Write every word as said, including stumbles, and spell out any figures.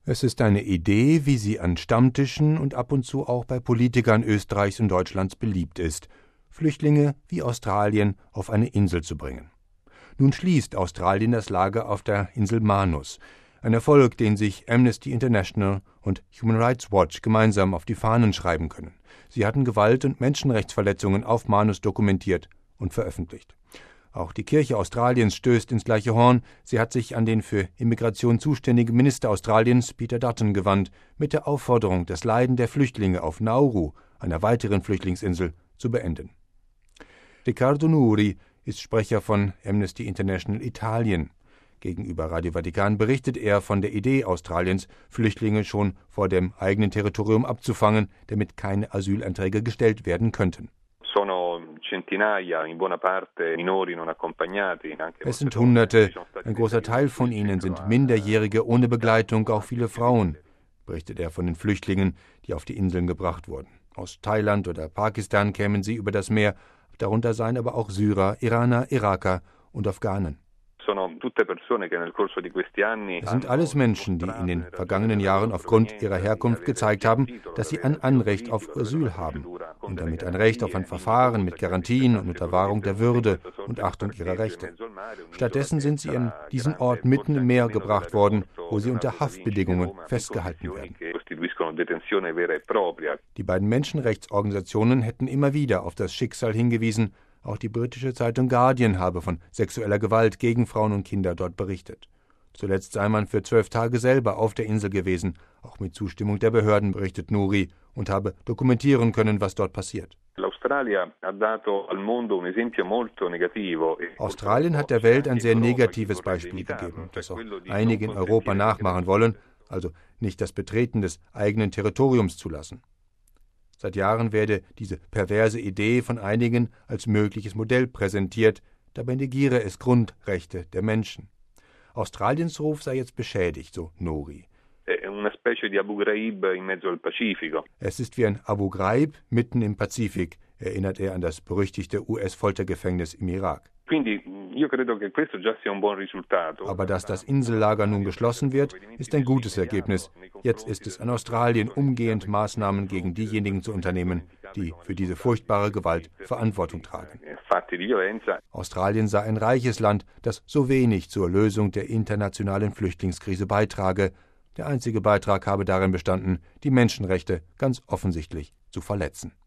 Es ist eine Idee, wie sie an Stammtischen und ab und zu auch bei Politikern Österreichs und Deutschlands beliebt ist, Flüchtlinge wie Australien auf eine Insel zu bringen. Nun schließt Australien das Lager auf der Insel Manus, ein Erfolg, den sich Amnesty International und Human Rights Watch gemeinsam auf die Fahnen schreiben können. Sie hatten Gewalt- und Menschenrechtsverletzungen auf Manus dokumentiert und veröffentlicht. Auch die Kirche Australiens stößt ins gleiche Horn. Sie hat sich an den für Immigration zuständigen Minister Australiens, Peter Dutton, gewandt, mit der Aufforderung, das Leiden der Flüchtlinge auf Nauru, einer weiteren Flüchtlingsinsel, zu beenden. Riccardo Nuri ist Sprecher von Amnesty International Italien. Gegenüber Radio Vatikan berichtet er von der Idee Australiens, Flüchtlinge schon vor dem eigenen Territorium abzufangen, damit keine Asylanträge gestellt werden könnten. Es sind Hunderte, ein großer Teil von ihnen sind Minderjährige ohne Begleitung, auch viele Frauen, berichtet er von den Flüchtlingen, die auf die Inseln gebracht wurden. Aus Thailand oder Pakistan kämen sie über das Meer, darunter seien aber auch Syrer, Iraner, Iraker und Afghanen. Es sind alles Menschen, die in den vergangenen Jahren aufgrund ihrer Herkunft gezeigt haben, dass sie ein Anrecht auf Asyl haben und damit ein Recht auf ein Verfahren mit Garantien und unter Wahrung der Würde und Achtung ihrer Rechte. Stattdessen sind sie an diesen Ort mitten im Meer gebracht worden, wo sie unter Haftbedingungen festgehalten werden. Die beiden Menschenrechtsorganisationen hätten immer wieder auf das Schicksal hingewiesen. Auch die britische Zeitung Guardian habe von sexueller Gewalt gegen Frauen und Kinder dort berichtet. Zuletzt sei man für zwölf Tage selber auf der Insel gewesen, auch mit Zustimmung der Behörden, berichtet Nuri, und habe dokumentieren können, was dort passiert. Australien hat der Welt ein sehr negatives Beispiel gegeben, das auch einige in Europa nachmachen wollen, also nicht das Betreten des eigenen Territoriums zulassen. Seit Jahren werde diese perverse Idee von einigen als mögliches Modell präsentiert, dabei negiere es Grundrechte der Menschen. Australiens Ruf sei jetzt beschädigt, so Nuri. Es ist wie ein Abu Ghraib mitten im Pazifik, erinnert er an das berüchtigte U S-Foltergefängnis im Irak. Aber dass das Insellager nun geschlossen wird, ist ein gutes Ergebnis. Jetzt ist es an Australien, umgehend Maßnahmen gegen diejenigen zu unternehmen, die für diese furchtbare Gewalt Verantwortung tragen. Australien sei ein reiches Land, das so wenig zur Lösung der internationalen Flüchtlingskrise beitrage. Der einzige Beitrag habe darin bestanden, die Menschenrechte ganz offensichtlich zu verletzen.